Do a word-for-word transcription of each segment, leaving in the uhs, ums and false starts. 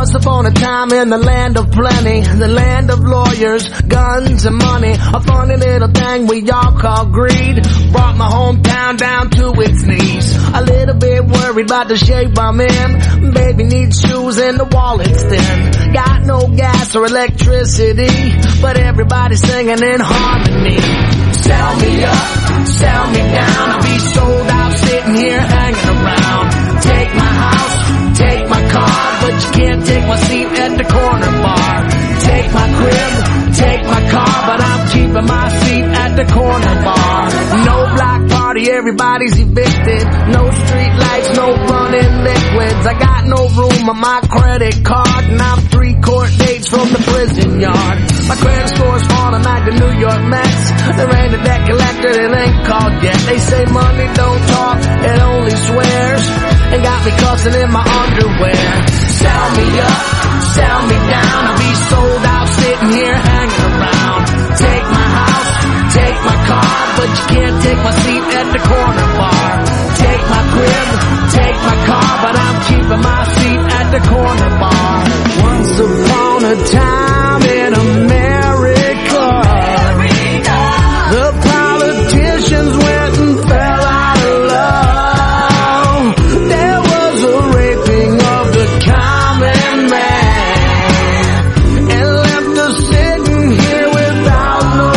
Once upon a time in the land of plenty, the land of lawyers, guns and money, a funny little thing we all call greed brought my hometown down to its knees. A little bit worried about the shape I'm in. Baby needs shoes and the wallet's thin. Got no gas or electricity, but everybody's singing in harmony. Sell me up, sell me down, I'll be sold out sitting here hanging around. Take my house, take my car, but you can't take my seat at the corner bar. Take my crib, take my car, but I'm keeping my seat at the corner bar. No block party, everybody's evicted. No street lights, no running liquids. I got no room on my credit card, and I'm three court dates from the prison yard. My credit score's falling like the New York Mets. There ain't a debt collector that ain't called yet. They say money don't talk, it only swears, and got me cussing in my underwear. Sell me up, sell me down, I'll be sold out sitting here hanging around. Take my house, take my car, but you can't take my seat at the corner bar. Take my crib, take my car, but I'm keeping my seat at the corner bar. Once upon a time in America, America, the politicians went and fell out of love. There was a raping of the common man, and left us sitting here without no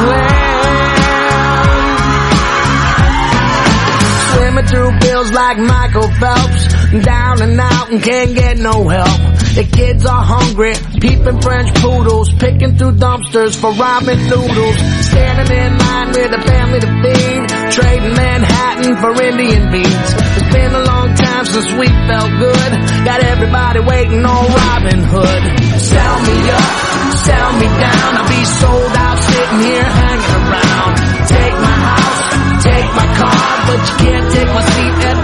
plan. Swimming through bills like Michael Phelps, down and out and can't get no help. The kids are hungry, peeping French poodles, picking through dumpsters for ramen noodles, standing in line with a family to feed, trading Manhattan for Indian beans. It's been a long time since we felt good, got everybody waiting on Robin Hood. Sell me up, sell me down, I'll be sold out sitting here hanging around. Take my house, take my car, but you can't take my seat at